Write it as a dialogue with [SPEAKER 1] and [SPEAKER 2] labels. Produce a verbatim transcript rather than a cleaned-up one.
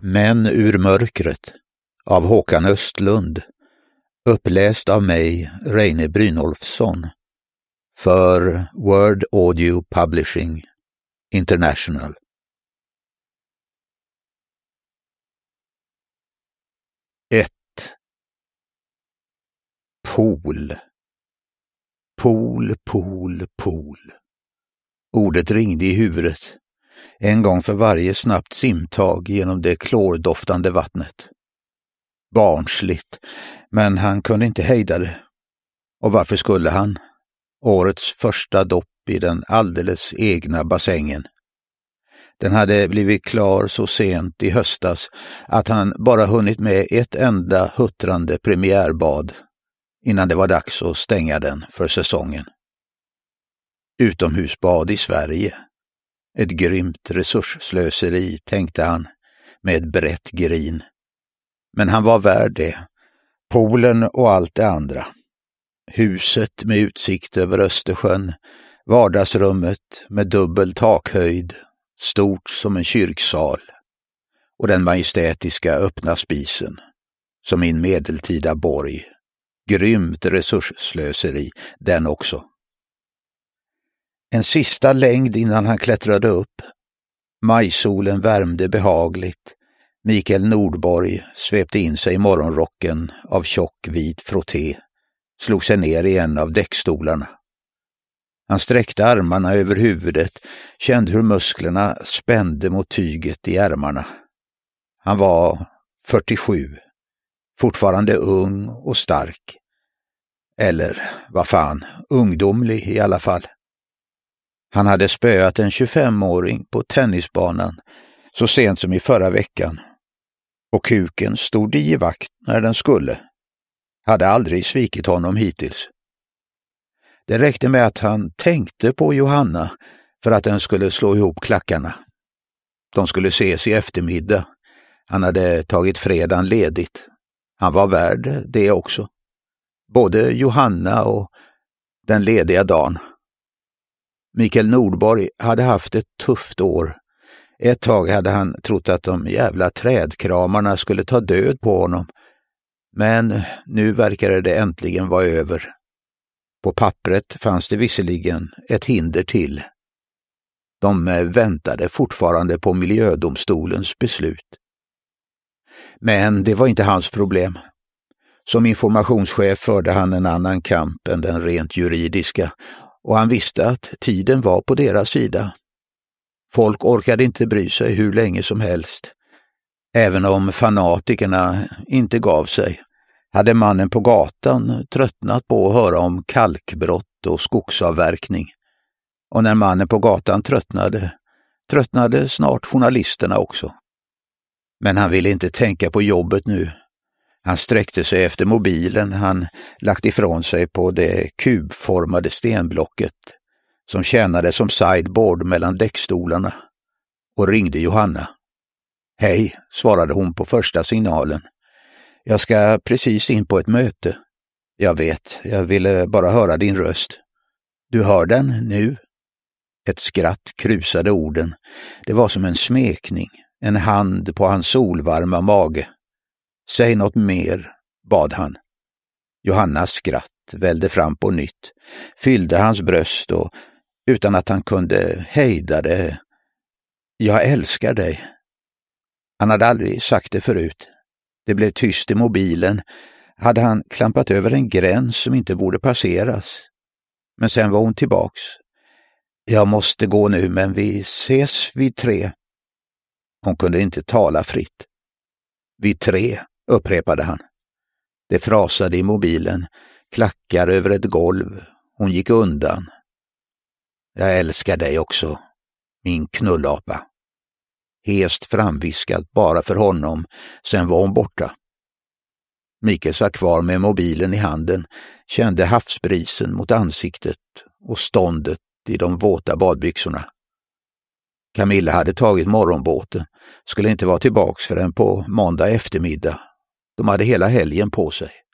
[SPEAKER 1] Män ur mörkret av Håkan Östlund, uppläst av mig, Reine Brynolfsson, för Word Audio Publishing International. ett. Pool. Pool, pool, pool. Ordet ringde i huvudet, en gång för varje snabbt simtag genom det klordoftande vattnet. Barnsligt, men han kunde inte hejda det. Och varför skulle han? Årets första dopp i den alldeles egna bassängen. Den hade blivit klar så sent i höstas att han bara hunnit med ett enda huttrande premiärbad innan det var dags att stänga den för säsongen. Utomhusbad i Sverige. Ett grymt resursslöseri, tänkte han med ett brett grin. Men han var värd det. Poolen och allt det andra. Huset med utsikt över Östersjön, vardagsrummet med dubbel takhöjd, stort som en kyrksal, och den majestätiska öppna spisen, som i en medeltida borg. Grymt resursslöseri, den också. En sista längd innan han klättrade upp. Majsolen värmde behagligt. Mikael Nordborg svepte in sig i morgonrocken av tjock vit frotté, slog sig ner i en av däckstolarna. Han sträckte armarna över huvudet, kände hur musklerna spände mot tyget i ärmarna. Han var fyrtiosju, fortfarande ung och stark. Eller, vad fan, ungdomlig i alla fall. Han hade spöat en tjugofemåring på tennisbanan så sent som i förra veckan. Och kuken stod i vakt när den skulle. Hade aldrig svikit honom hittills. Det räckte med att han tänkte på Johanna för att den skulle slå ihop klackarna. De skulle ses i eftermiddag. Han hade tagit fredagen ledigt. Han var värd det också. Både Johanna och den lediga dagen. Mikael Nordborg hade haft ett tufft år. Ett tag hade han trott att de jävla trädkramarna skulle ta död på honom. Men nu verkade det äntligen vara över. På pappret fanns det visserligen ett hinder till. De väntade fortfarande på miljödomstolens beslut. Men det var inte hans problem. Som informationschef förde han en annan kamp än den rent juridiska, och han visste att tiden var på deras sida. Folk orkade inte bry sig hur länge som helst. Även om fanatikerna inte gav sig, hade mannen på gatan tröttnat på att höra om kalkbrott och skogsavverkning. Och när mannen på gatan tröttnade, tröttnade snart journalisterna också. Men han ville inte tänka på jobbet nu. Han sträckte sig efter mobilen han lagt ifrån sig på det kubformade stenblocket som tjänade som sideboard mellan däckstolarna, och ringde Johanna. Hej, svarade hon på första signalen. Jag ska precis in på ett möte. Jag vet, jag ville bara höra din röst. Du hör den nu? Ett skratt krusade orden. Det var som en smekning, en hand på hans solvarma mage. Säg något mer, bad han. Johannas skratt välde fram på nytt, fyllde hans bröst, och utan att han kunde hejda det. Jag älskar dig. Han hade aldrig sagt det förut. Det blev tyst i mobilen. Hade han klampat över en gräns som inte borde passeras. Men sen var hon tillbaks. Jag måste gå nu, men vi ses vid tre. Hon kunde inte tala fritt. Vid tre, upprepade han. Det frasade i mobilen, klackar över ett golv. Hon gick undan. Jag älskar dig också, min knullapa. Hest framviskat bara för honom, sen var hon borta. Mikael satt kvar med mobilen i handen, kände havsbrisen mot ansiktet och ståndet i de våta badbyxorna. Camilla hade tagit morgonbåten, skulle inte vara tillbaks förrän på måndag eftermiddag. De hade hela helgen på sig.